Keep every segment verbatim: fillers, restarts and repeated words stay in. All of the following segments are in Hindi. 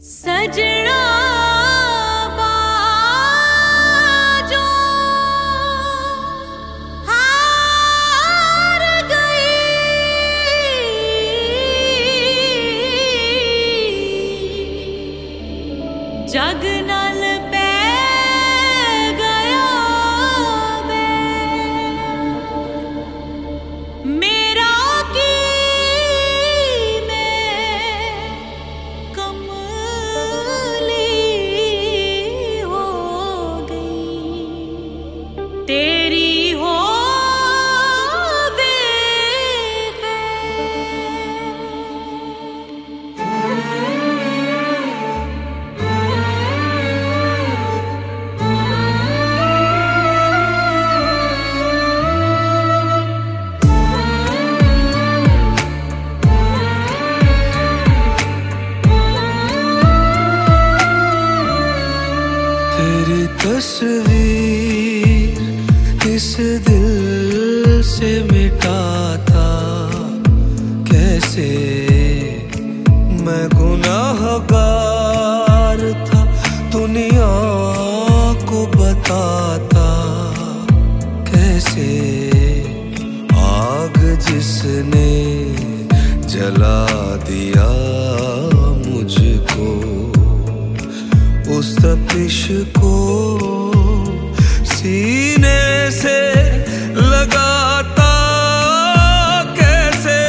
सजना बाजो हार गई, जग नाल पै गया वे मेरा की तेरी हो वे तेरी तस्वीर इस दिल से मिटाता कैसे, मैं गुनाहगार था दुनिया को बताता कैसे, आग जिसने जला दिया मुझको उस तपिश को सीने से लगाता कैसे,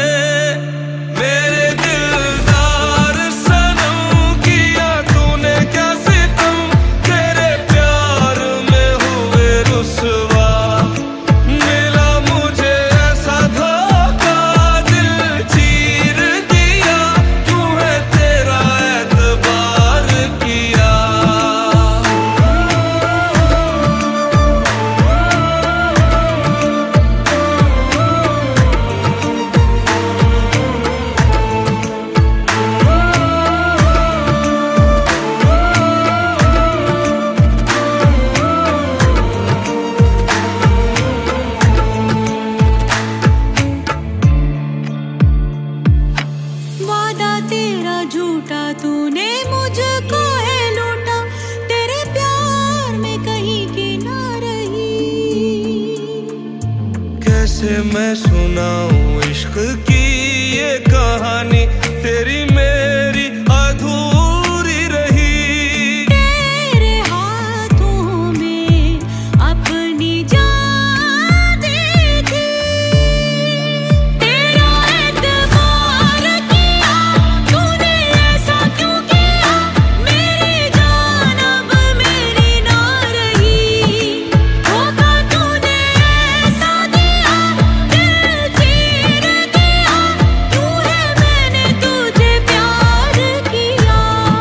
मेरे दिलदार सनम किया तूने क्या सितम, तेरे प्यार में हुए रुसवा, मिला मुझे ऐसा धोखा दिल चीर दिया, तू है तेरा एतबार किया। तेरा झूठा तूने मुझको है लूटा, तेरे प्यार में कहीं की ना रही, कैसे मैं सुनाऊं इश्क की ये कहानी, तेरी मेरी अधूरी रही, तेरे हाथों में अपनी जान देखी, तेरा एतबार किया तूने ऐसा क्यों किया, मेरी जान अब मेरी ना रही, धोखा तूने ऐसा दिया दिल चीर दिया, क्यों है मैंने तुझे प्यार किया।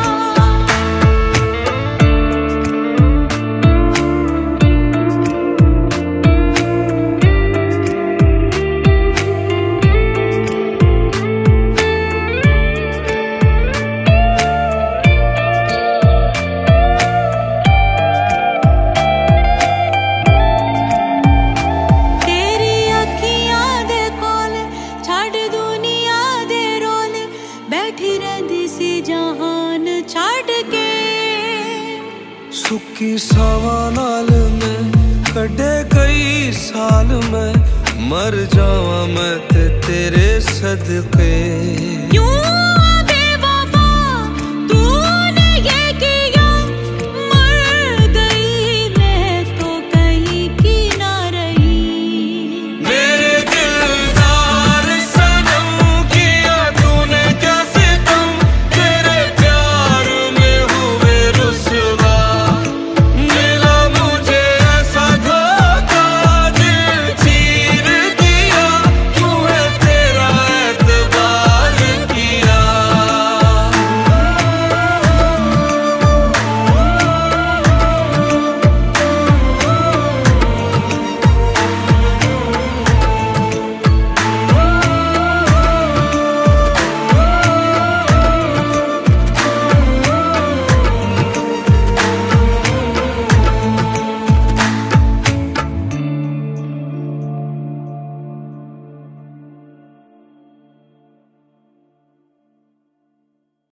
तेरी अखियां दे कोले छड़ दुनिया दे रोले, बैठी रहंदी सी जहान छड़ के, सुखी सावां नाल मैं कड्डे कई साल मैं मर जावां मैं ते तेरे सदके।